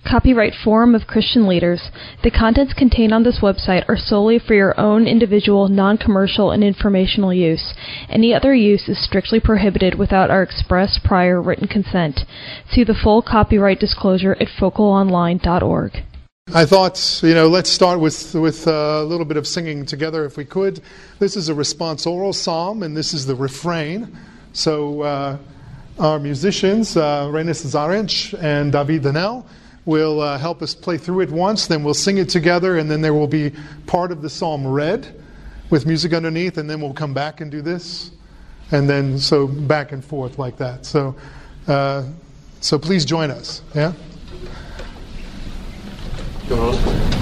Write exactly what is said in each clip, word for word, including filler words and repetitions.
Copyright Forum of Christian Leaders. The contents contained on this website are solely for your own individual, non-commercial, and informational use. Any other use is strictly prohibited without our express prior written consent. See the full copyright disclosure at focal online dot org. I thought, you know, let's start with with a little bit of singing together if we could. This is a responsorial psalm, and this is the refrain. So uh, our musicians, uh, Reina Cesarench and David Danel, will uh, help us play through it once, then we'll sing it together, and then there will be part of the psalm read with music underneath, and then we'll come back and do this, and then so back and forth like that. So, uh, so please join us. Yeah. Go on.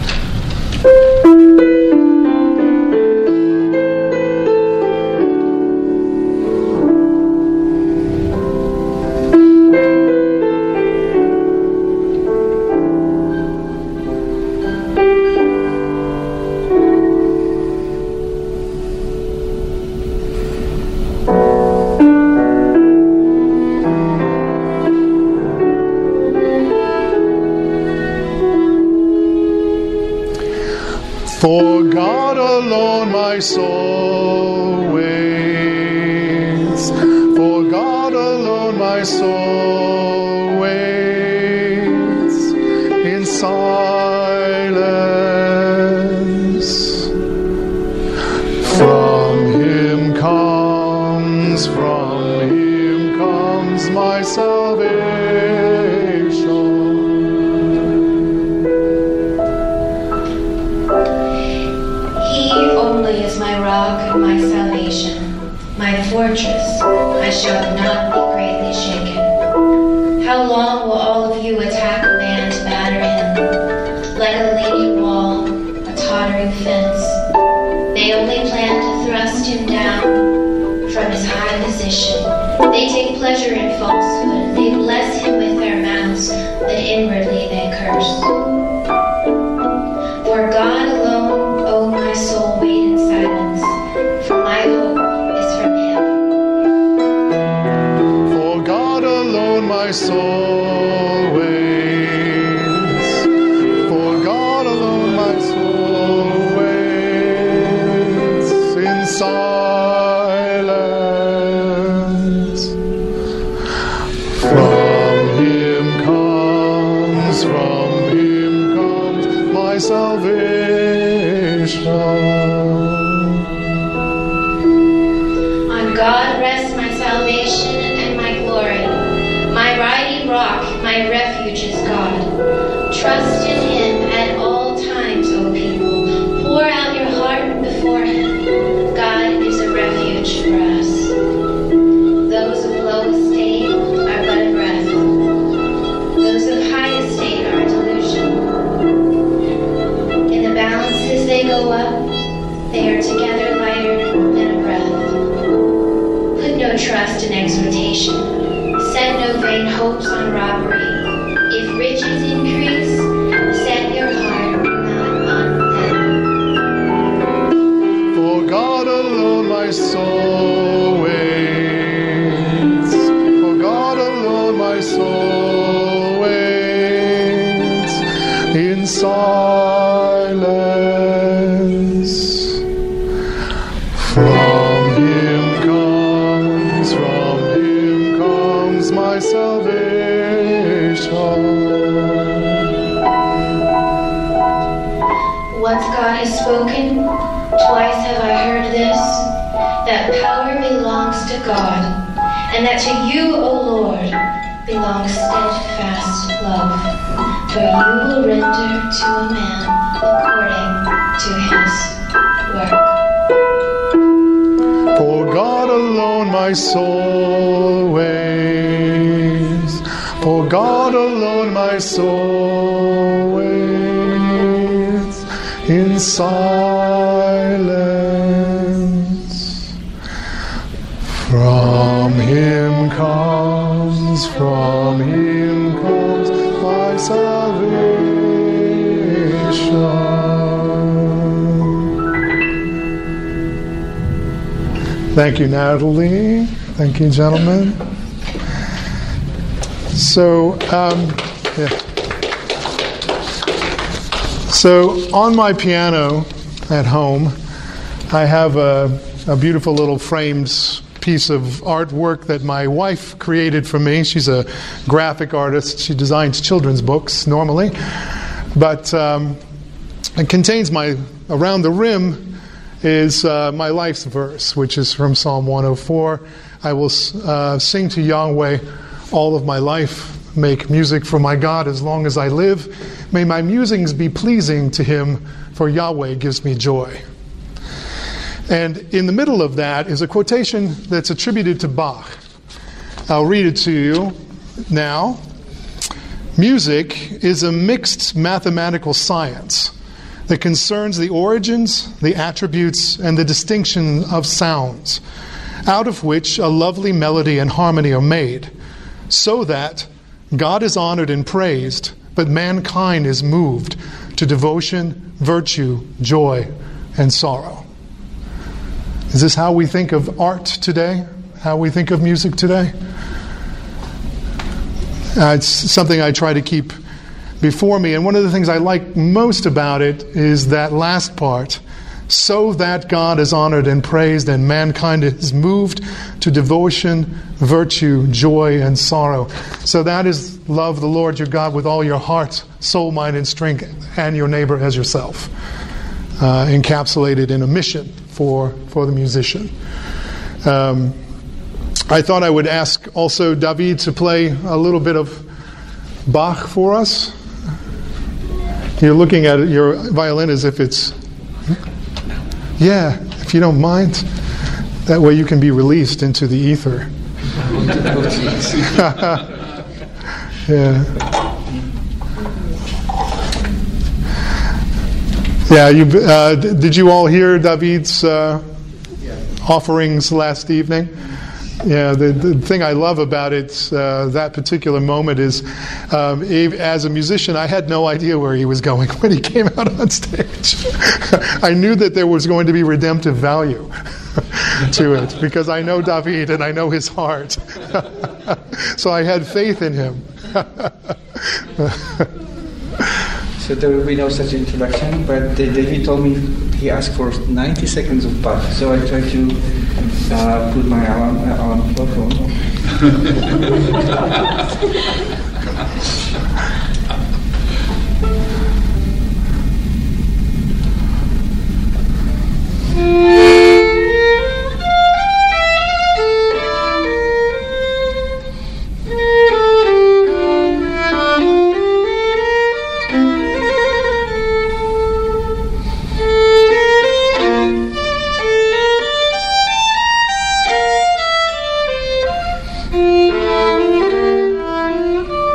For God alone my soul waits. For God alone my soul waits in silence. From Him comes, from Him comes my salvation. My salvation, my fortress, I shall not be greatly shaken. How long will all of you attack a man to batter him? Like a leaning wall, a tottering fence. They only plan to thrust him down from his high position. They take pleasure in falsehood. They bless him with their mouths, but inwardly they curse. For God alone, O my soul, wait in silence. My hope is from Him. For God alone my soul waits. For God alone my soul waits in silence. From Him comes, from Him comes my salvation. God rests my salvation and my glory. My mighty rock, my refuge is God. Trust in Him at all times, O people. Pour out your heart before Him. God is a refuge for us. Those of low estate are but a breath. Those of high estate are a delusion. In the balances they go up. They are together lighter than a breath. Put no trust in exhortation. Set no vain hopes on robbery. If riches increase, set your heart not on them. For God alone my soul waits. For God alone my soul waits in silence. From Him comes, from Him comes my salvation. Once God has spoken, twice have I heard this, that power belongs to God, and that to you, O Lord, belongs steadfast love, for you will render to a man according to his work. For God alone my soul waits. For God alone my soul waits in silence. From Him comes, from Him comes my salvation. Thank you, Natalie. Thank you, gentlemen. So, um, yeah. So on my piano at home, I have a, a beautiful little framed piece of artwork that my wife created for me. She's a graphic artist. She designs children's books normally. But um, it contains my, around the rim is uh, my life's verse, which is from Psalm one oh four. I will uh, sing to Yahweh all of my life, make music for my God as long as I live. May my musings be pleasing to him, for Yahweh gives me joy. And in the middle of that is a quotation that's attributed to Bach. I'll read it to you now. Music is a mixed mathematical science that concerns the origins, the attributes, and the distinction of sounds, out of which a lovely melody and harmony are made, so that God is honored and praised, but mankind is moved to devotion, virtue, joy, and sorrow. Is this how we think of art today? How we think of music today? Uh, it's something I try to keep before me. And one of the things I like most about it is that last part. So that God is honored and praised and mankind is moved to devotion, virtue, joy, and sorrow. So that is love the Lord your God with all your heart, soul, mind, and strength, and your neighbor as yourself. Uh, encapsulated in a mission for, for the musician. Um, I thought I would ask also David to play a little bit of Bach for us. You're looking at your violin as if it's... Yeah, if you don't mind. That way you can be released into the ether. Yeah. Yeah, you, uh, did you all hear David's uh, offerings last evening? Yeah, the, the thing I love about it, uh, that particular moment is, um, as a musician, I had no idea where he was going when he came out on stage. I knew that there was going to be redemptive value to it, because I know David and I know his heart. So I had faith in him. So there will be no such introduction, but David told me he asked for ninety seconds of Bach, so I tried to uh, put my alarm, alarm clock on. Thank you.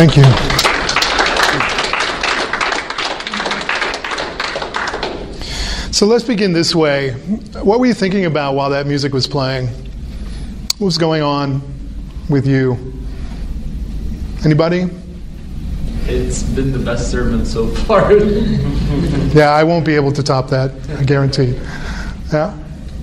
Thank you. So let's begin this way. What were you thinking about while that music was playing? What was going on with you? Anybody? It's been the best sermon so far. Yeah, I won't be able to top that, I guarantee. Yeah?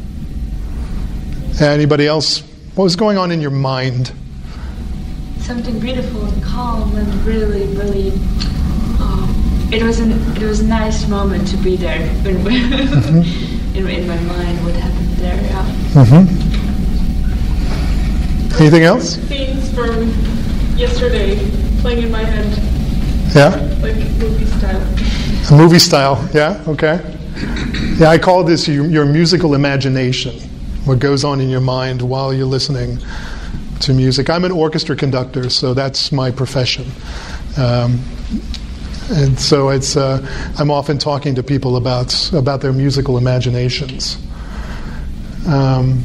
Anybody else? What was going on in your mind? Something beautiful and calm and really, really. Um, it was an it was a nice moment to be there. Mm-hmm. in, in my mind, what happened there? Yeah. Mm-hmm. Anything else? Scenes from yesterday playing in my head. Yeah. Like movie style. A movie style. Yeah. Okay. Yeah, I call this your, your musical imagination. What goes on in your mind while you're listening to music. I'm an orchestra conductor, so that's my profession. Um, and so it's uh, I'm often talking to people about about their musical imaginations. Um,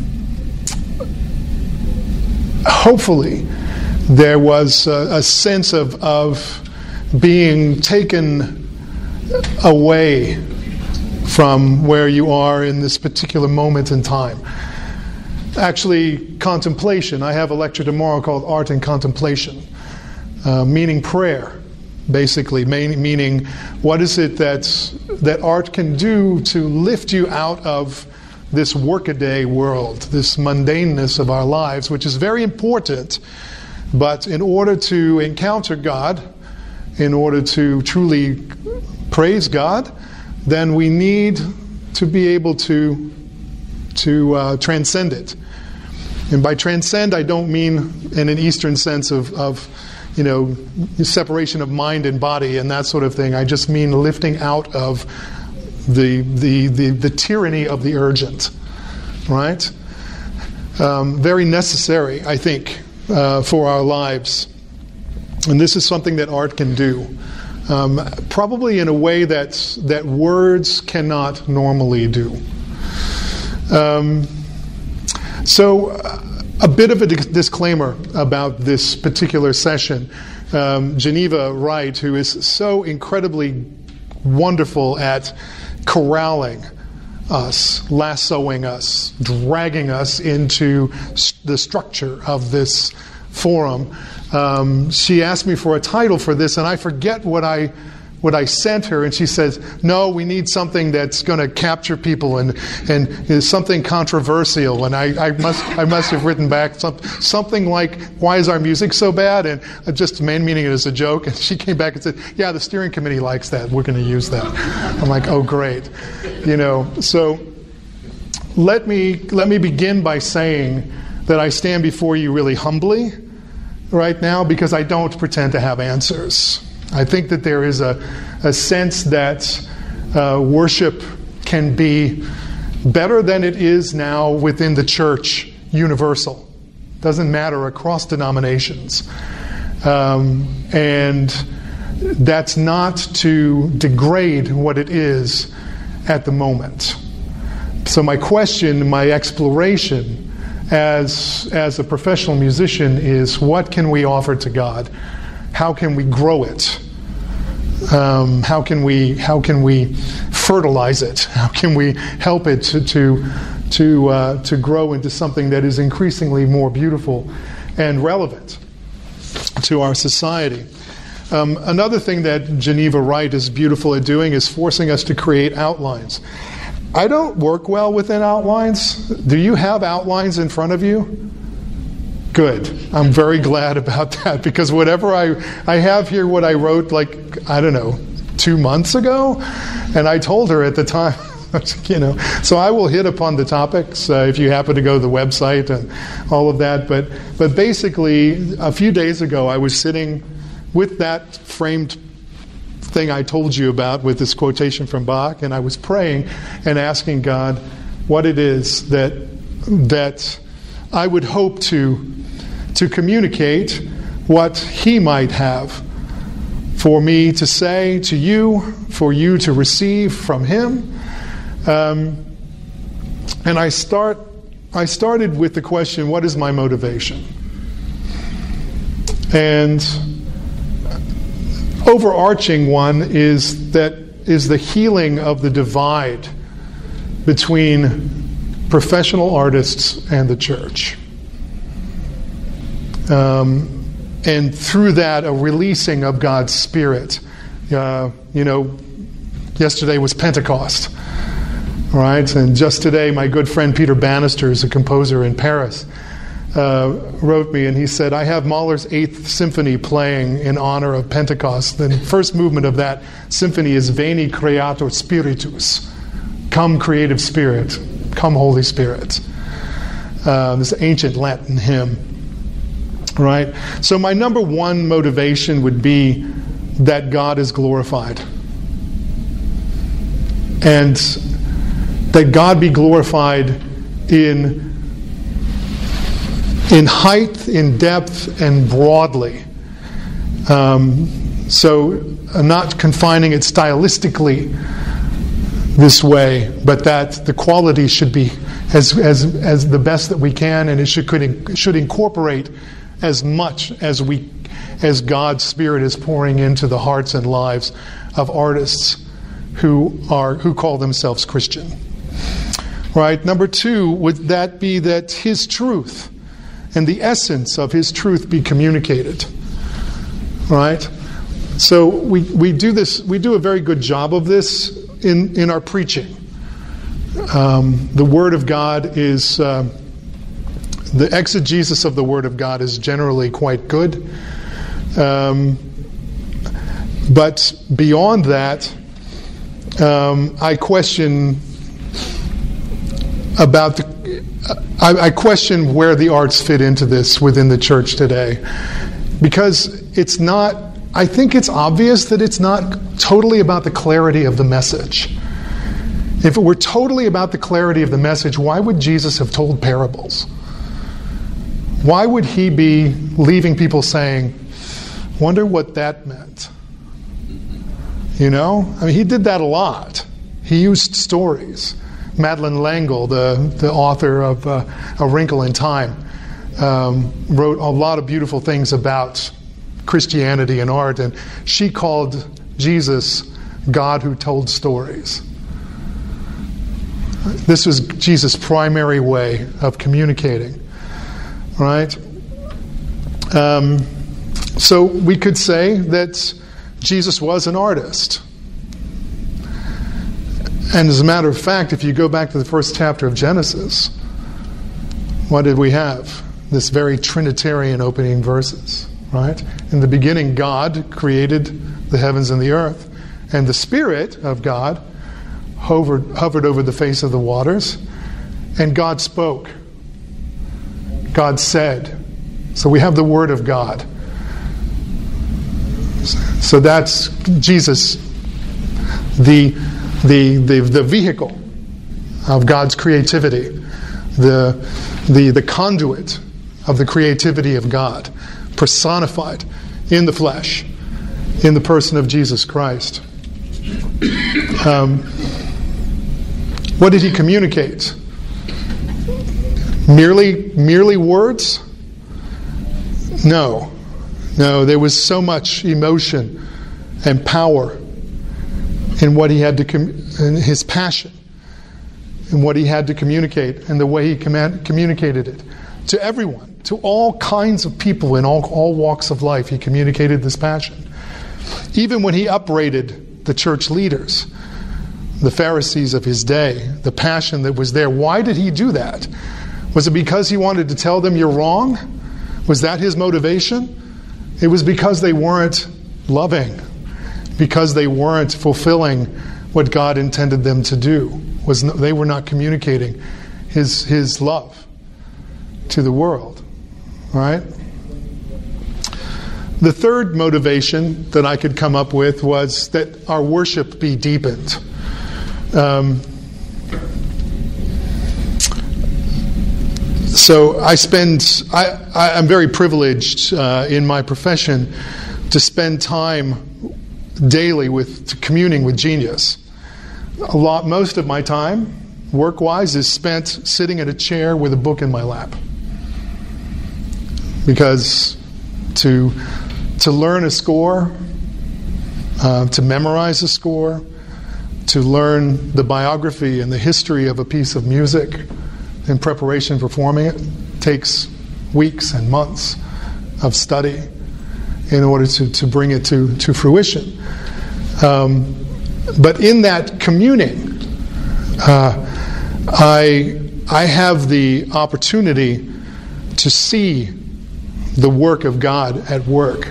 hopefully, there was a, a sense of of being taken away from where you are in this particular moment in time. Actually, contemplation. I have a lecture tomorrow called Art and Contemplation, uh, meaning prayer, basically, main, meaning what is it that, that art can do to lift you out of this workaday world, this mundaneness of our lives, which is very important. But in order to encounter God, in order to truly praise God, then we need to be able to to uh, transcend it. And by transcend, I don't mean in an Eastern sense of, of, you know, separation of mind and body and that sort of thing. I just mean lifting out of the the the, the tyranny of the urgent, right? Um, very necessary, I think, uh, for our lives. And this is something that art can do. Um, probably in a way that that words cannot normally do. Um, so, uh, a bit of a di- disclaimer about this particular session. Um, Geneva Wright, who is so incredibly wonderful at corralling us, lassoing us, dragging us into st- the structure of this forum. Um, she asked me for a title for this, and I forget what I what I sent her, and she says, "No, we need something that's going to capture people and and is something controversial." And I, I must I must have written back some, something like, "Why is our music so bad?" And I just man meaning it as a joke. And she came back and said, "Yeah, the steering committee likes that. We're going to use that." I'm like, "Oh, great," you know. So let me let me begin by saying that I stand before you really humbly right now, because I don't pretend to have answers. I think that there is a, a sense that uh, worship can be better than it is now within the church, universal. Doesn't matter across denominations. Um, and that's not to degrade what it is at the moment. So my question, my exploration as as a professional musician is, what can we offer to God? How can we grow it? Um, how can we how can we fertilize it? How can we help it to to to, uh, to grow into something that is increasingly more beautiful and relevant to our society? Um, another thing that Geneva Wright is beautiful at doing is forcing us to create outlines. I don't work well within outlines. Do you have outlines in front of you? Good. I'm very glad about that, because whatever I I have here, what I wrote like, I don't know, two months ago, and I told her at the time, you know, so I will hit upon the topics uh, if you happen to go to the website and all of that. But but basically, a few days ago, I was sitting with that framed thing I told you about with this quotation from Bach, and I was praying and asking God what it is that that I would hope to to communicate, what He might have for me to say to you, for you to receive from Him. Um, and I start I started with the question, what is my motivation? And overarching one is that is the healing of the divide between professional artists and the church. Um, and through that, a releasing of God's Spirit. Uh, you know, yesterday was Pentecost, right? And just today, my good friend Peter Bannister, is a composer in Paris, uh, wrote me and he said, I have Mahler's Eighth Symphony playing in honor of Pentecost. The first movement of that symphony is Veni Creator Spiritus. Come, creative spirit. Come, Holy Spirit. Uh, this ancient Latin hymn. Right? So my number one motivation would be that God is glorified. And that God be glorified in, in height, in depth, and broadly. Um, so I'm not confining it stylistically this way, but that the quality should be as as as the best that we can, and it should could should incorporate as much as we as God's Spirit is pouring into the hearts and lives of artists who are who call themselves Christian. Right? Number two, would that be that His truth and the essence of His truth be communicated. Right? So we, we do this we do a very good job of this in, in our preaching. Um, the Word of God is uh, the exegesis of the Word of God is generally quite good. Um, but beyond that, um, I question about the. I, I question where the arts fit into this within the church today, because it's not. I think it's obvious that it's not totally about the clarity of the message. If it were totally about the clarity of the message, why would Jesus have told parables? Why would He be leaving people saying, wonder what that meant? You know? I mean, He did that a lot. He used stories. Madeleine L'Engle, the, the author of uh, A Wrinkle in Time, um, wrote a lot of beautiful things about Christianity and art, and she called Jesus God who told stories. This was Jesus' primary way of communicating, right? Um, so we could say that Jesus was an artist. And as a matter of fact, if you go back to the first chapter of Genesis, what did we have? This very Trinitarian opening verses. Right? In the beginning, God created the heavens and the earth, and the Spirit of God hovered, hovered over the face of the waters, and God spoke. God said. So we have the Word of God. So that's Jesus, the the the, the vehicle of God's creativity, the the the conduit of the creativity of God, personified in the flesh, in the person of Jesus Christ. Um, what did He communicate? Merely, merely words? No. No, there was so much emotion and power in what He had to, com- in His passion, in what He had to communicate, and the way He command- communicated it to everyone. To all kinds of people in all, all walks of life, He communicated this passion. Even when He upbraided the church leaders, the Pharisees of His day, the passion that was there. Why did He do that? Was it because He wanted to tell them you're wrong? Was that His motivation? It was because they weren't loving, because they weren't fulfilling what God intended them to do. Was no, they were not communicating His His love to the world. Right? The third motivation that I could come up with was that our worship be deepened. Um, so I spend, I, I, I'm very privileged uh, in my profession to spend time daily with communing with genius. A lot, most of my time, work-wise, is spent sitting in a chair with a book in my lap. Because to to learn a score uh, to memorize a score, to learn the biography and the history of a piece of music in preparation for performing it takes weeks and months of study in order to, to bring it to, to fruition. Um, but in that communing, uh, I, I have the opportunity to see the work of God at work,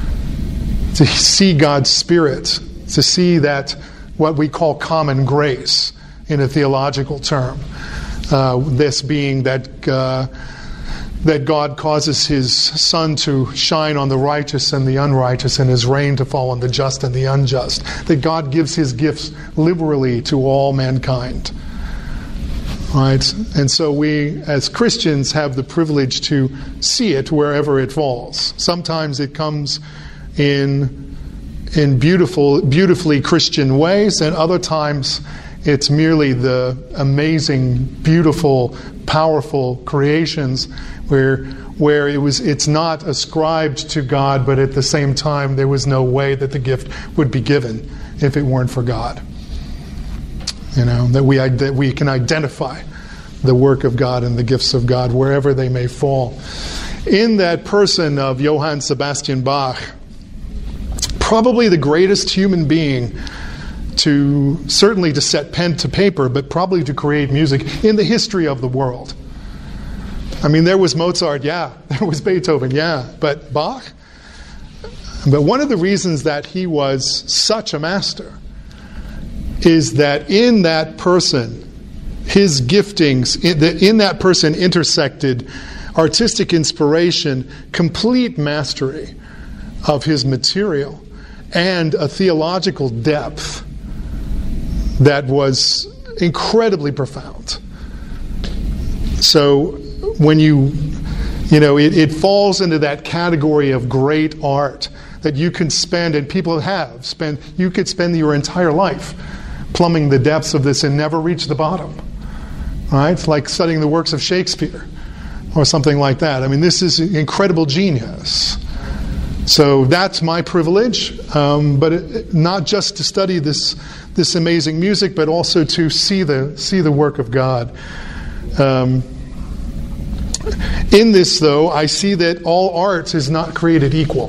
to see God's Spirit, to see that what we call common grace in a theological term. Uh, this being that uh, that God causes His sun to shine on the righteous and the unrighteous, and His rain to fall on the just and the unjust. That God gives His gifts liberally to all mankind. Right? And so we, as Christians, have the privilege to see it wherever it falls. Sometimes it comes in in beautiful, beautifully Christian ways, and other times it's merely the amazing, beautiful, powerful creations where where it was it's not ascribed to God, but at the same time there was no way that the gift would be given if it weren't for God. You know, that we that we can identify the work of God and the gifts of God wherever they may fall. In that person of Johann Sebastian Bach, probably the greatest human being to, certainly to set pen to paper, but probably to create music in the history of the world. I mean, there was Mozart, yeah. There was Beethoven, yeah. But Bach? But one of the reasons that he was such a master is that in that person, his giftings, in that person intersected artistic inspiration, complete mastery of his material, and a theological depth that was incredibly profound. So when you, you know, it, it falls into that category of great art that you can spend, and people have spent, you could spend your entire life plumbing the depths of this and never reach the bottom. Right? It's like studying the works of Shakespeare or something like that. I mean, this is incredible genius. So that's my privilege, um, but it, not just to study this this amazing music, but also to see the see the work of God. Um, in this, though, I see that all art is not created equal,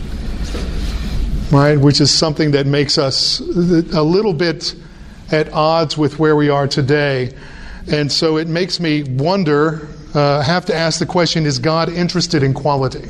right? Which is something that makes us a little bit at odds with where we are today, and so it makes me wonder. Uh, have to ask the question: is God interested in quality?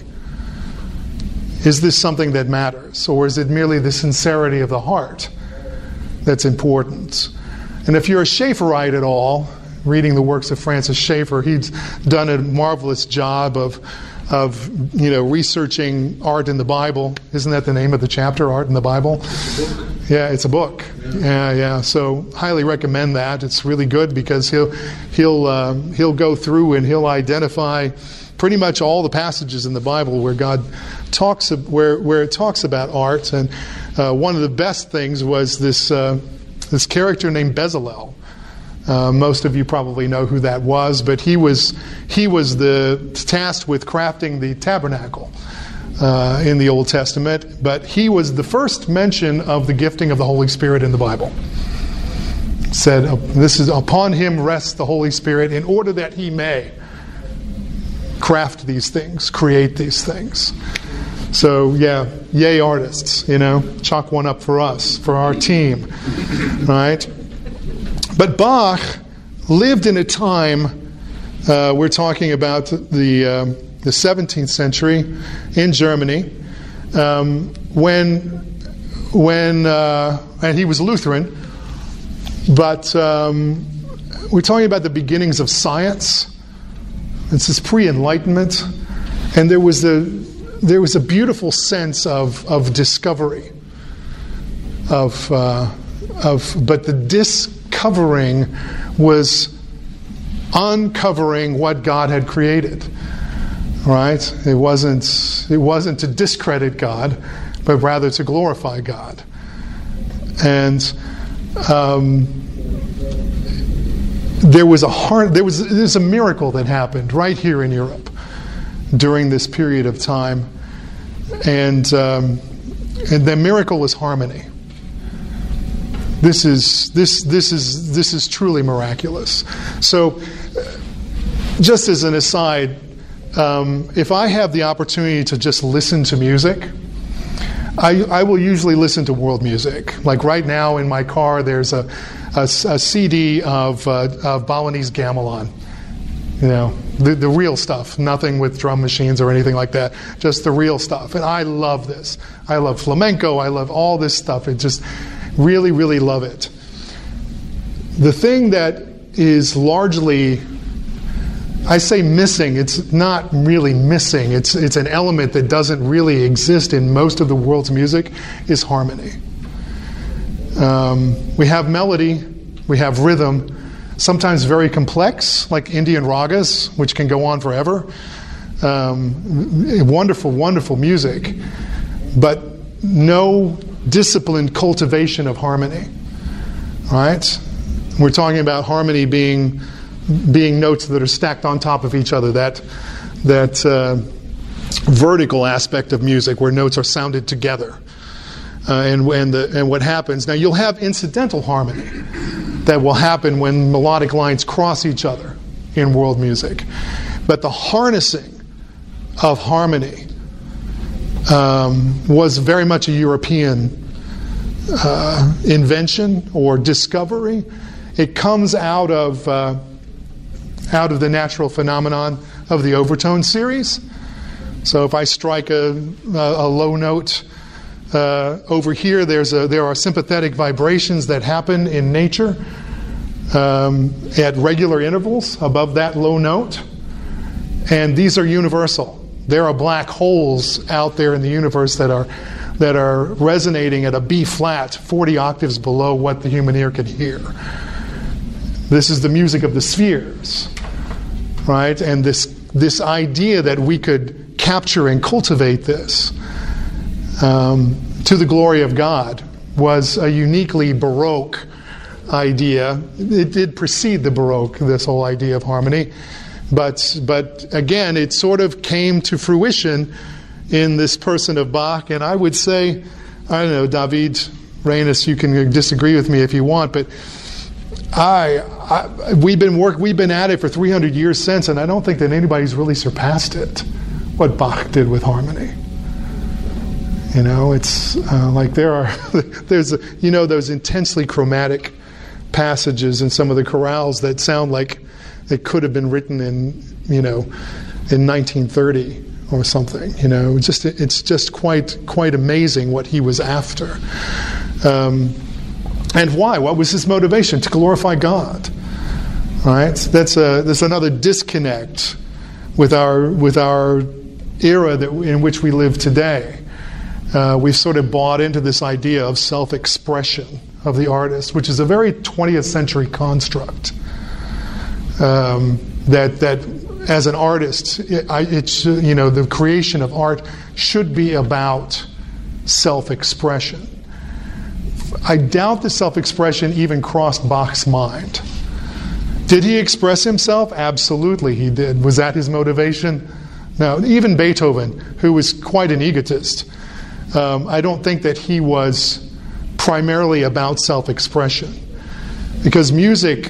Is this something that matters? Or is it merely the sincerity of the heart that's important? And if you're a Schaefferite at all, reading the works of Francis Schaeffer, he's done a marvelous job of, of you know, researching art in the Bible. Isn't that the name of the chapter, Art in the Bible? Yeah, it's a book. Yeah, yeah. yeah. So highly recommend that. It's really good because he'll he'll uh, he'll go through and he'll identify pretty much all the passages in the Bible where God talks where where it talks about art. And uh, one of the best things was this uh, this character named Bezalel. Uh, most of you probably know who that was, but he was he was the tasked with crafting the tabernacle uh, in the Old Testament. But he was the first mention of the gifting of the Holy Spirit in the Bible. It said, "This is upon him rests the Holy Spirit, in order that he may craft these things, create these things." So, yeah, yay artists, you know, chalk one up for us, for our team, right? But Bach lived in a time, uh, we're talking about the um, the seventeenth century in Germany, um, when, when uh, and he was Lutheran, but um, we're talking about the beginnings of science. This is pre-Enlightenment, and there was a there was a beautiful sense of of discovery, of uh, of but the discovering was uncovering what God had created. Right? It wasn't it wasn't to discredit God, but rather to glorify God. And um, There was a heart, there was there's a miracle that happened right here in Europe during this period of time, and um, And the miracle is harmony. This is this this is this is truly miraculous. So, just as an aside, um, if I have the opportunity to just listen to music, I, I will usually listen to world music. Like right now in my car, there's a, a, a C D of, uh, of Balinese gamelan. You know, the, the real stuff, nothing with drum machines or anything like that, just the real stuff. And I love this. I love flamenco. I love all this stuff. It just really, really love it. The thing that is largely, I say missing, it's not really missing. It's it's an element that doesn't really exist in most of the world's music, is harmony. Um, we have melody, we have rhythm, sometimes very complex, like Indian ragas, which can go on forever. Um, wonderful, wonderful music, but no disciplined cultivation of harmony. All right? We're talking about harmony being being notes that are stacked on top of each other, that that uh, vertical aspect of music where notes are sounded together. Uh, and, and, the, and what happens, now you'll have incidental harmony that will happen when melodic lines cross each other in world music. But the harnessing of harmony um, was very much a European uh, invention or discovery. It comes out of uh, out of the natural phenomenon of the overtone series. So if I strike a, a, a low note uh, over here, there's a, there are sympathetic vibrations that happen in nature um, at regular intervals above that low note. And these are universal. There are black holes out there in the universe that are that are resonating at a B flat, forty octaves below what the human ear can hear. This is the music of the spheres, right? And this this idea that we could capture and cultivate this um, to the glory of God was a uniquely Baroque idea. It did precede the Baroque, this whole idea of harmony. But but again, it sort of came to fruition in this person of Bach. And I would say, I don't know, David Reynolds, you can disagree with me if you want, but I, I we've been work we've been at it for three hundred years since, and I don't think that anybody's really surpassed it. What Bach did with harmony. You know, it's uh, like there are there's a, you know those intensely chromatic passages in some of the chorales that sound like it could have been written in you know in nineteen thirty or something. You know, just it's just quite quite amazing what he was after. Um, And why? What was his motivation? To glorify God. All right? That's a that's another disconnect with our with our era that in which we live today. Uh, we've sort of bought into this idea of self-expression of the artist, which is a very twentieth century construct. Um, that that as an artist, it, I, it's you know the creation of art should be about self-expression. I doubt the self-expression even crossed Bach's mind. Did he express himself? Absolutely he did. Was that his motivation? No. Even Beethoven, who was quite an egotist, um, I don't think that he was primarily about self-expression. Because music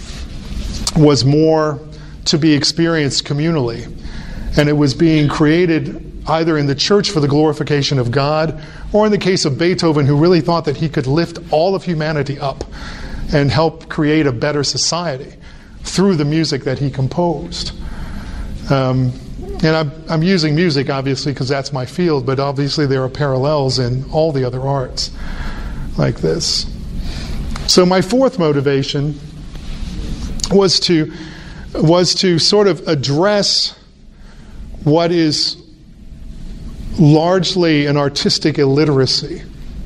was more to be experienced communally. And it was being created either in the church for the glorification of God, or in the case of Beethoven, who really thought that he could lift all of humanity up and help create a better society through the music that he composed. Um, and I'm, I'm using music, obviously, because that's my field, but obviously there are parallels in all the other arts like this. So my fourth motivation was to was to sort of address what is largely an artistic illiteracy.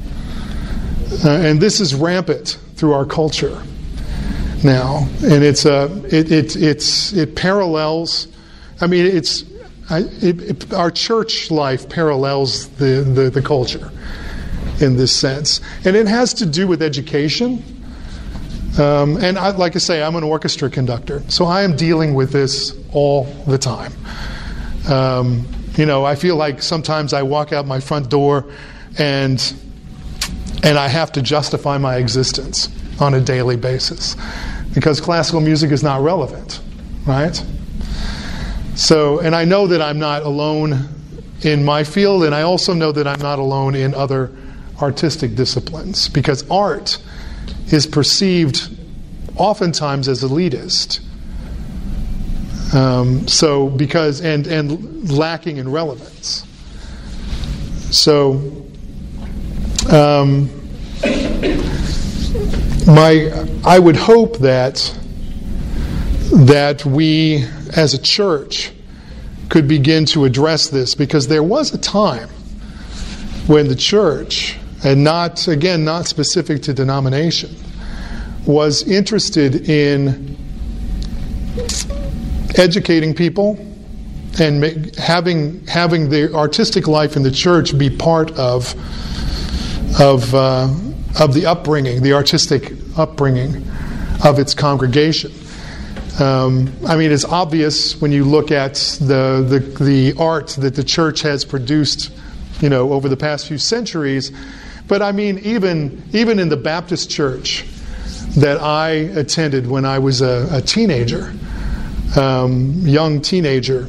Uh, and this is rampant through our culture now. And it's uh, it, it, it's, it parallels, I mean, it's I, it, it, our church life parallels the, the, the culture in this sense. And it has to do with education. Um, and I, like I say, I'm an orchestra conductor, so I am dealing with this all the time. Um, You know, I feel like sometimes I walk out my front door and and I have to justify my existence on a daily basis because classical music is not relevant, right? So, and I know that I'm not alone in my field, and I also know that I'm not alone in other artistic disciplines, because art is perceived oftentimes as elitist. Um, so, because and and lacking in relevance. So, um, my I would hope that that we as a church could begin to address this, because there was a time when the church, and not, again, not specific to denomination, was interested in educating people and make, having having the artistic life in the church be part of of uh, of the upbringing, the artistic upbringing of its congregation. Um, I mean, it's obvious when you look at the, the the art that the church has produced, you know, over the past few centuries. But I mean, even even in the Baptist church that I attended when I was a, a teenager, um, young teenager,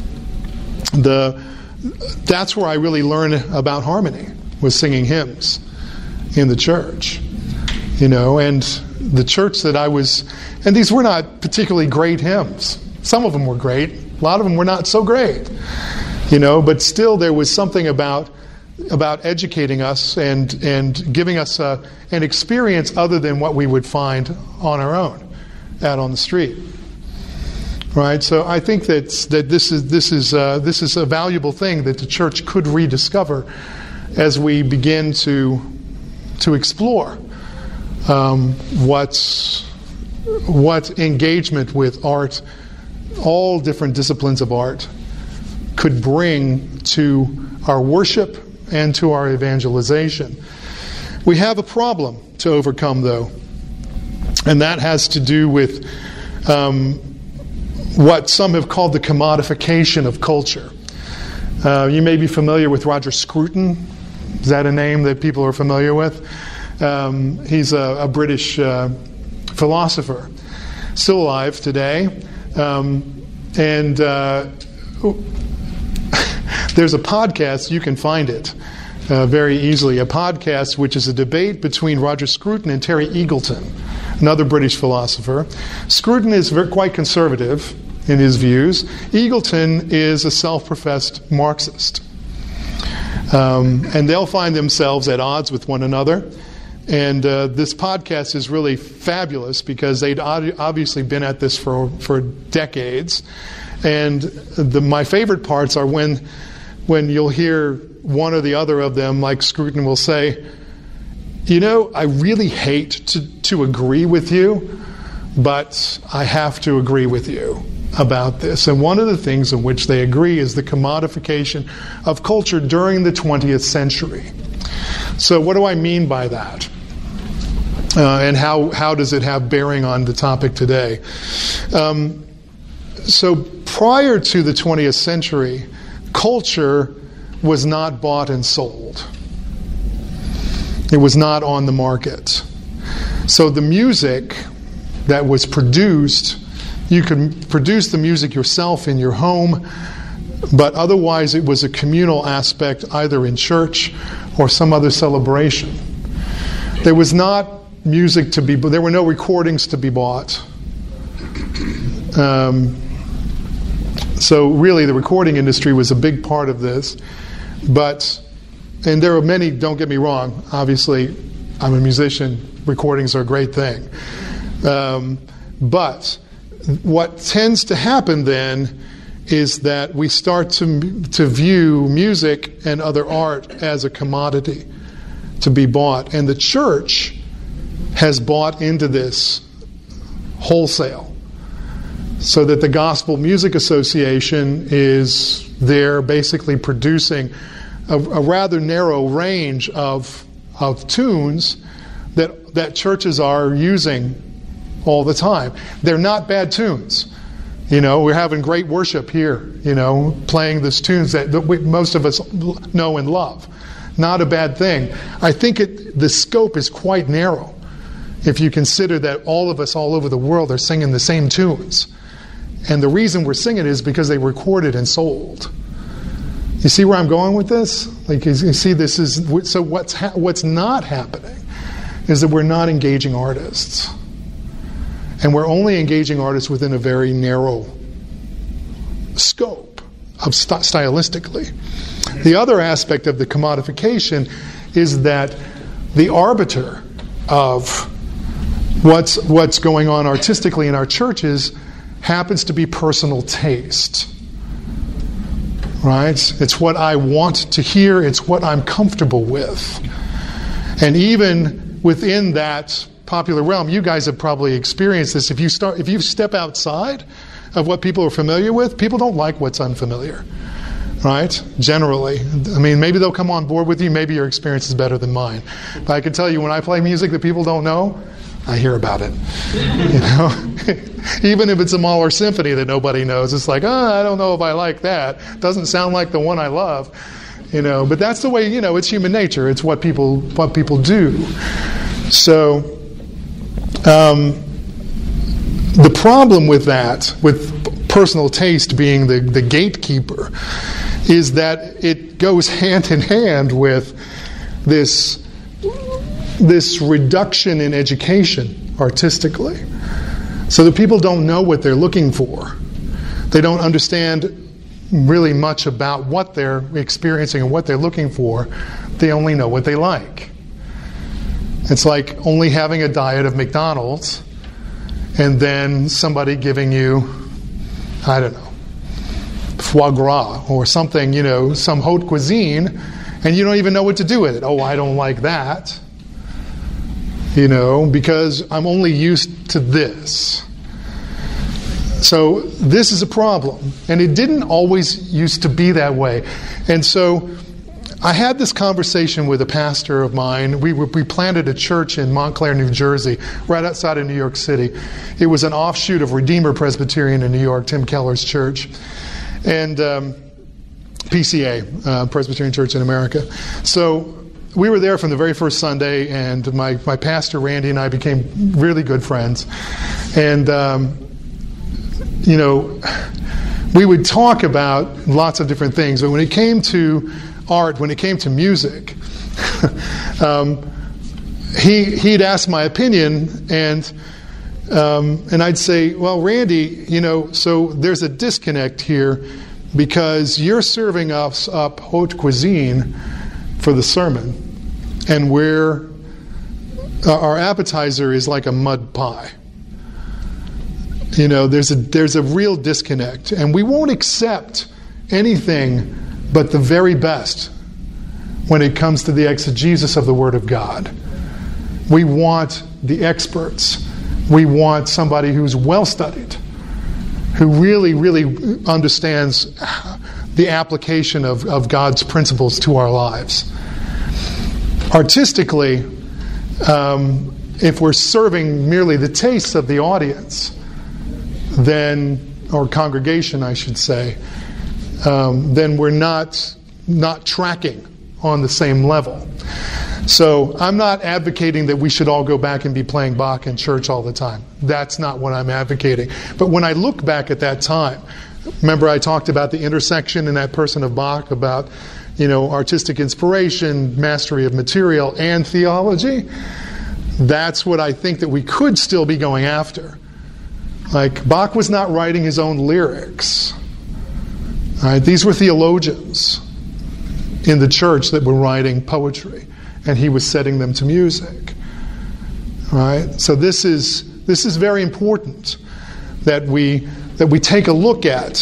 the that's where I really learned about harmony, was singing hymns in the church, you know, and the church that I was. And these were not particularly great hymns. Some of them were great. A lot of them were not so great. You know, but still there was something about about educating us and and giving us a, an experience other than what we would find on our own out on the street. Right? So I think that that this is this is uh, this is a valuable thing that the church could rediscover as we begin to to explore um, what's what engagement with art, all different disciplines of art, could bring to our worship and to our evangelization. We have a problem to overcome, though, and that has to do with um, what some have called the commodification of culture. Uh, you may be familiar with Roger Scruton. Is that a name that people are familiar with? Um, he's a, a British uh, philosopher, still alive today, um, and uh, there's a podcast, you can find it uh, very easily, a podcast which is a debate between Roger Scruton and Terry Eagleton, another British philosopher. Scruton is very, quite conservative in his views. Eagleton is a self-professed Marxist. Um, and they'll find themselves at odds with one another. And uh, this podcast is really fabulous because they'd obviously been at this for for decades. And the, my favorite parts are when when you'll hear one or the other of them, like Scruton will say, you know, I really hate to, to agree with you, but I have to agree with you about this. And one of the things in which they agree is the commodification of culture during the twentieth century. So what do I mean by that? Uh, and how, how does it have bearing on the topic today? Um, so prior to the twentieth century, culture was not bought and sold. It was not on the market. So the music that was produced, you could produce the music yourself in your home, but otherwise it was a communal aspect either in church or some other celebration. There was not music to be, there were no recordings to be bought. Um, so really the recording industry was a big part of this. But, and there are many, don't get me wrong, obviously I'm a musician, recordings are a great thing. Um, but what tends to happen then is that we start to to view music and other art as a commodity to be bought. And the church has bought into this wholesale. So that the Gospel Music Association is there basically producing a, a rather narrow range of of tunes that that churches are using all the time. They're not bad tunes. You know, we're having great worship here, you know, playing these tunes that, that we, most of us know and love. not a bad thing. I think it, the scope is quite narrow if you consider that all of us all over the world are singing the same tunes. And the reason we're singing it is because they were recorded and sold. You see where I'm going with this? Like, you see, this is so. What's ha- what's not happening is that we're not engaging artists, and we're only engaging artists within a very narrow scope of st- stylistically. The other aspect of the commodification is that the arbiter of what's what's going on artistically in our churches happens to be personal taste. Right? It's what I want to hear. It's what I'm comfortable with. And even within that popular realm, you guys have probably experienced this. If you start, if you step outside of what people are familiar with, people don't like what's unfamiliar. Right? Generally. I mean, maybe they'll come on board with you. Maybe your experience is better than mine. But I can tell you, when I play music that people don't know, I hear about it. You know? Even if it's a Mahler symphony that nobody knows, it's like, oh, I don't know if I like that. Doesn't sound like the one I love. You know, but that's the way, you know, it's human nature. It's what people what people do. So um, the problem with that, with personal taste being the, the gatekeeper, is that it goes hand in hand with this this reduction in education artistically. So that people don't know what they're looking for. They don't understand really much about what they're experiencing and what they're looking for. They only know what they like. It's like only having a diet of McDonald's and then somebody giving you, I don't know, foie gras or something, you know, some haute cuisine, and you don't even know what to do with it. Oh, I don't like that. You know, because I'm only used to this. So this is a problem. And it didn't always used to be that way. And so I had this conversation with a pastor of mine. We, we planted a church in Montclair, New Jersey, right outside of New York City. It was an offshoot of Redeemer Presbyterian in New York, Tim Keller's church. And um, P C A, uh, Presbyterian Church in America. So we were there from the very first Sunday, and my, my pastor, Randy, and I became really good friends. And, um, you know, we would talk about lots of different things. But when it came to art, when it came to music, um, he, he'd ask my opinion, and um, and I'd say, well, Randy, you know, so there's a disconnect here because you're serving us up haute cuisine for the sermon, and where our appetizer is like a mud pie. You know, there's a there's a real disconnect, and we won't accept anything but the very best when it comes to the exegesis of the Word of God. We want the experts. We want somebody who's well studied, who really, really understands the application of, of God's principles to our lives. Artistically, um, if we're serving merely the tastes of the audience, then, or congregation, I should say, um, then we're not not tracking on the same level. So I'm not advocating that we should all go back and be playing Bach in church all the time. That's not what I'm advocating. But when I look back at that time, remember I talked about the intersection in that person of Bach about, you know, artistic inspiration, mastery of material, and theology. That's what I think that we could still be going after. Like, Bach was not writing his own lyrics. All right, these were theologians in the church that were writing poetry, and he was setting them to music. All right, so this is this is very important that we that we take a look at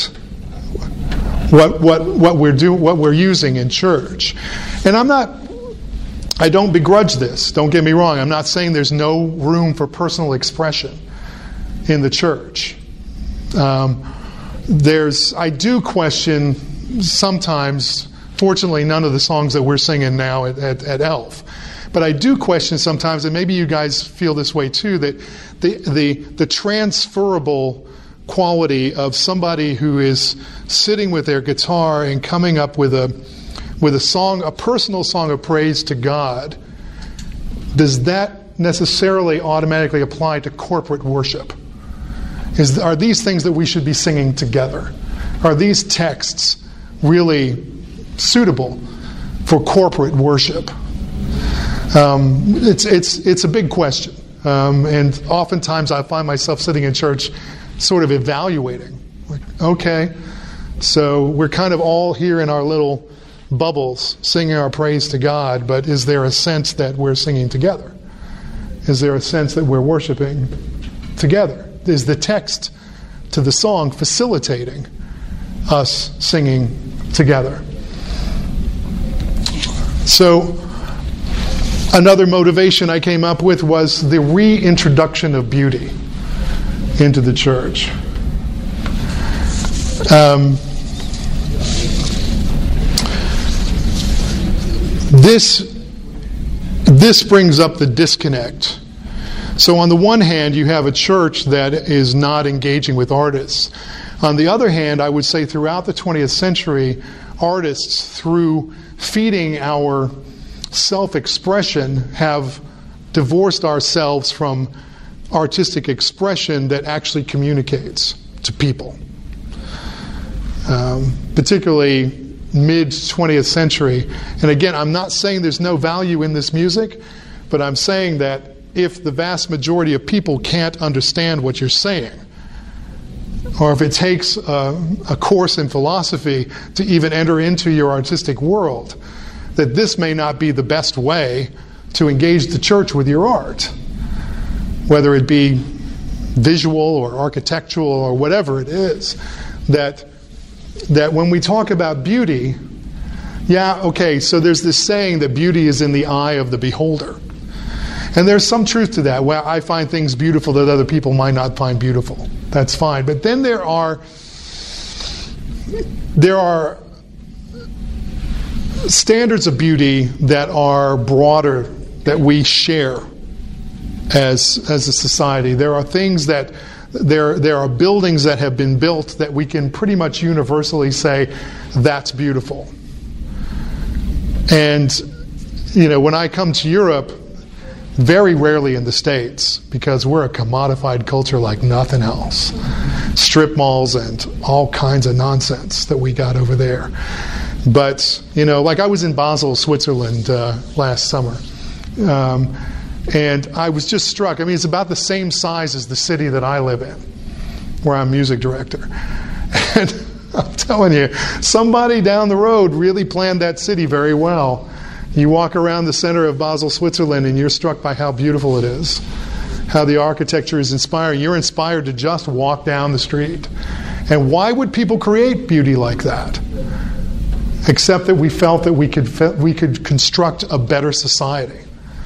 what what what we're doing, what we're using in church. And I'm not I don't begrudge this. Don't get me wrong. I'm not saying there's no room for personal expression in the church. Um, there's, I do question sometimes, fortunately none of the songs that we're singing now at, at, at Elf, but I do question sometimes, and maybe you guys feel this way too, that the, the, the transferable quality of somebody who is sitting with their guitar and coming up with a with a song, a personal song of praise to God, does that necessarily automatically apply to corporate worship? Is, are these things that we should be singing together? Are these texts really suitable for corporate worship? Um, it's it's it's a big question, um, and oftentimes I find myself sitting in church, sort of evaluating. Like, okay, so we're kind of all here in our little bubbles, singing our praise to God, but is there a sense that we're singing together? Is there a sense that we're worshiping together? Is the text to the song facilitating us singing together? So, another motivation I came up with was the reintroduction of beauty into the church. Um, this this brings up the disconnect. So on the one hand, you have a church that is not engaging with artists. On the other hand, I would say throughout the twentieth century, artists, through feeding our self-expression, have divorced ourselves from artistic expression that actually communicates to people. Um, particularly mid-twentieth century. And again, I'm not saying there's no value in this music, but I'm saying that if the vast majority of people can't understand what you're saying, or if it takes a, a course in philosophy to even enter into your artistic world, that this may not be the best way to engage the church with your art, whether it be visual or architectural or whatever it is. That that when we talk about beauty, yeah, okay, so there's this saying that beauty is in the eye of the beholder. And there's some truth to that, where I find things beautiful that other people might not find beautiful. That's fine. But then there are there are standards of beauty that are broader, that we share as as a society. There are things that there there are buildings that have been built that we can pretty much universally say that's beautiful. And you know, when I come to Europe, very rarely in the States, because we're a commodified culture like nothing else. Strip malls and all kinds of nonsense that we got over there. But, you know, like I was in Basel, Switzerland uh, last summer. Um, and I was just struck. I mean, it's about the same size as the city that I live in, where I'm music director. And I'm telling you, somebody down the road really planned that city very well. You walk around the center of Basel, Switzerland, and you're struck by how beautiful it is, how the architecture is inspiring. You're inspired to just walk down the street. And why would people create beauty like that? Except that we felt that we could we could construct a better society.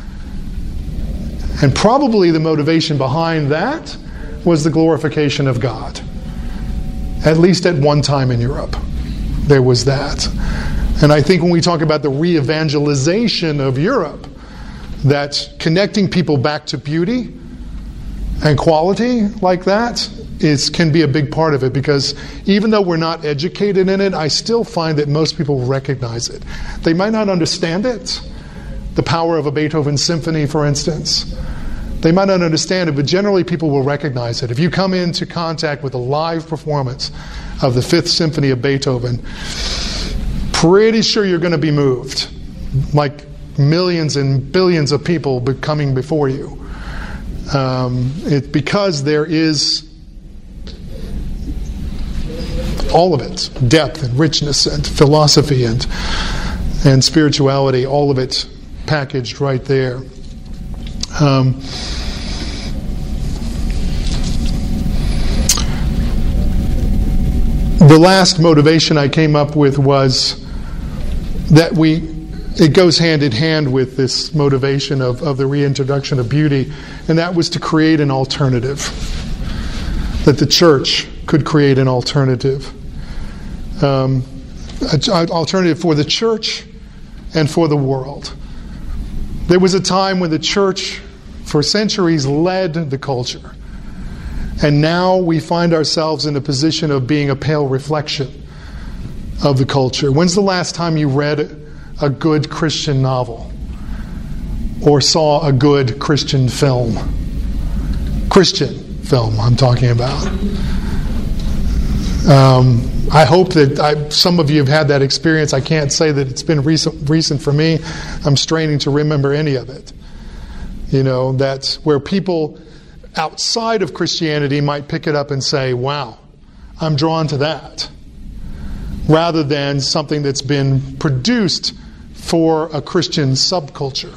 And probably the motivation behind that was the glorification of God. At least at one time in Europe, there was that. And I think when we talk about the re-evangelization of Europe, that connecting people back to beauty and quality like that is can be a big part of it, because even though we're not educated in it, I still find that most people recognize it. They might not understand it, the power of a Beethoven symphony, for instance. They might not understand it, but generally people will recognize it. If you come into contact with a live performance of the Fifth Symphony of Beethoven, pretty sure you're going to be moved, like millions and billions of people coming before you. Um, it, because there is all of it, depth and richness and philosophy and and spirituality, all of it packaged right there. Um, the last motivation I came up with was that we, it goes hand in hand with this motivation of, of the reintroduction of beauty, and that was to create an alternative. That the church could create an alternative. Um, an alternative for the church and for the world. There was a time when the church, for centuries, led the culture. And now we find ourselves in a position of being a pale reflection of the culture. When's the last time you read a good Christian novel or saw a good Christian film. Christian film, I'm talking about. Um, I hope that I, some of you have had that experience. I can't say that it's been recent, recent for me. I'm straining to remember any of it. You know, that's where people outside of Christianity might pick it up and say, wow, I'm drawn to that. Rather than something that's been produced for a Christian subculture.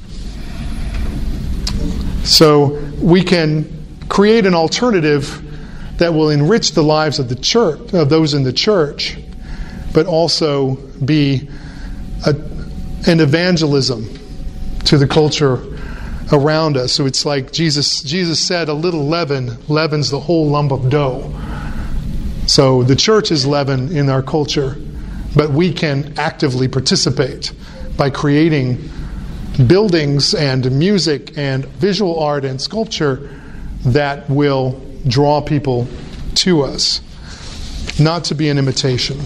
So we can create an alternative that will enrich the lives of the church, of those in the church, but also be a, an evangelism to the culture around us. So it's like Jesus Jesus said, a little leaven leavens the whole lump of dough. So the church is leaven in our culture, but we can actively participate by creating buildings and music and visual art and sculpture that will draw people to us, not to be an imitation.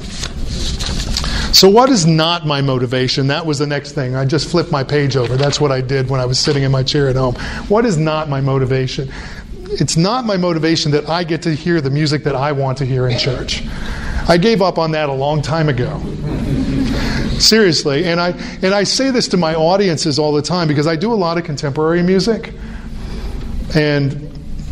So what is not my motivation? That was the next thing. I just flipped my page over. That's what I did when I was sitting in my chair at home. What is not my motivation? It's not my motivation that I get to hear the music that I want to hear in church. I gave up on that a long time ago. Seriously. And I and I say this to my audiences all the time because I do a lot of contemporary music. And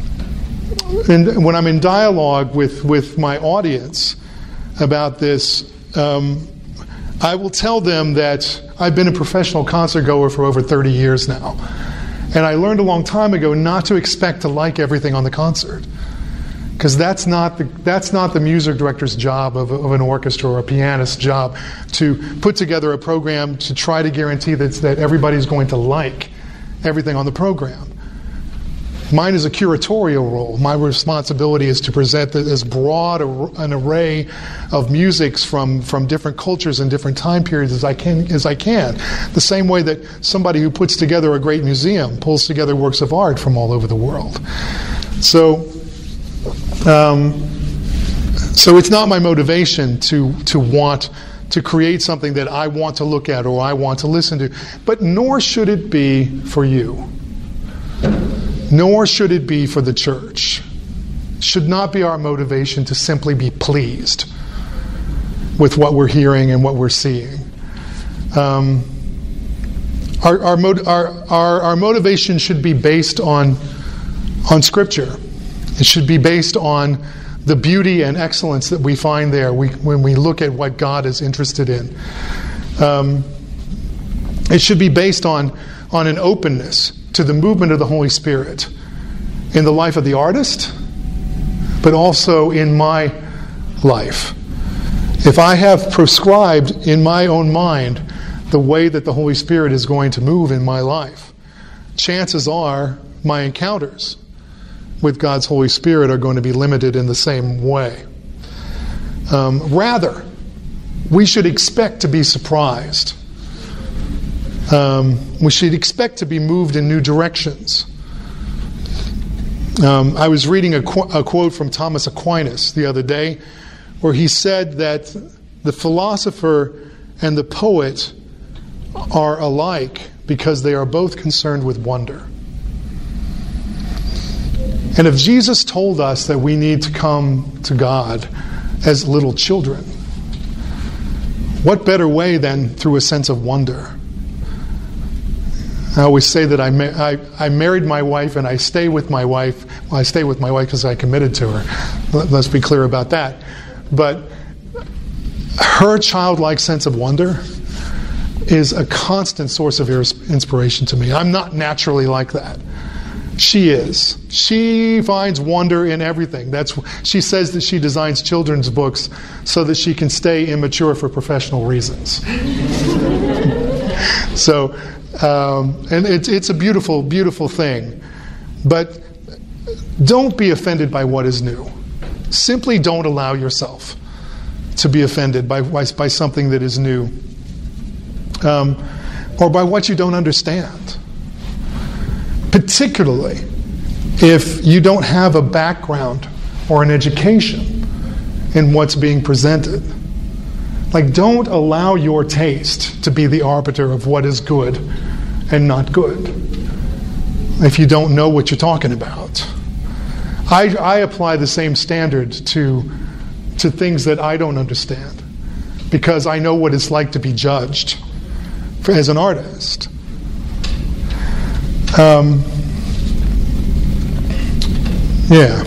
And when I'm in dialogue with, with my audience about this, um, I will tell them that I've been a professional concert goer for over thirty years now. And I learned a long time ago not to expect to like everything on the concert. Because that's not the that's not the music director's job of, of an orchestra or a pianist's job, to put together a program to try to guarantee that, that everybody's going to like everything on the program. Mine is a curatorial role. My responsibility is to present as broad an array of musics from, from different cultures and different time periods as I can. As I can. The same way that somebody who puts together a great museum pulls together works of art from all over the world. So, um, so it's not my motivation to to want to create something that I want to look at or I want to listen to, but nor should it be for you. Nor should it be for the church. It should not be our motivation to simply be pleased with what we're hearing and what we're seeing. Um, our, our, our, our, our motivation should be based on, on Scripture. It should be based on the beauty and excellence that we find there we, when we look at what God is interested in. Um, it should be based on, on an openness to the movement of the Holy Spirit in the life of the artist, but also in my life. If I have prescribed in my own mind the way that the Holy Spirit is going to move in my life, chances are my encounters with God's Holy Spirit are going to be limited in the same way. Um, rather, we should expect to be surprised. Um, we should expect to be moved in new directions. Um, I was reading a, qu- a quote from Thomas Aquinas the other day where he said that the philosopher and the poet are alike because they are both concerned with wonder. And if Jesus told us that we need to come to God as little children, what better way than through a sense of wonder? I always say that I, ma- I I married my wife and I stay with my wife. Well, I stay with my wife because I committed to her. Let's be clear about that. But her childlike sense of wonder is a constant source of inspiration to me. I'm not naturally like that. She is. She finds wonder in everything. That's. She says that she designs children's books so that she can stay immature for professional reasons. So. Um, and it's it's a beautiful, beautiful thing. But don't be offended by what is new. Simply don't allow yourself to be offended by by, by something that is new, um, or by what you don't understand. Particularly if you don't have a background or an education in what's being presented. Like, don't allow your taste to be the arbiter of what is good and not good if you don't know what you're talking about. I, I apply the same standard to, to things that I don't understand because I know what it's like to be judged for, as an artist. Um, yeah.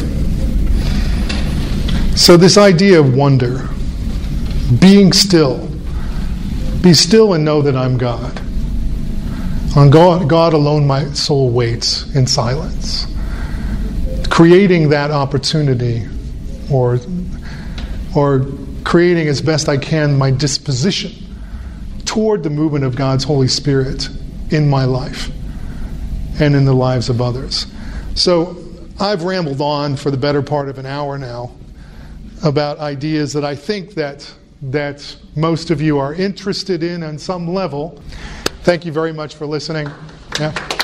So this idea of wonder, being still, be still and know that I'm God. On God, God alone my soul waits in silence. Creating that opportunity, or, or creating as best I can my disposition toward the movement of God's Holy Spirit in my life and in the lives of others. So I've rambled on for the better part of an hour now about ideas that I think that that most of you are interested in on some level. Thank you very much for listening. Yeah.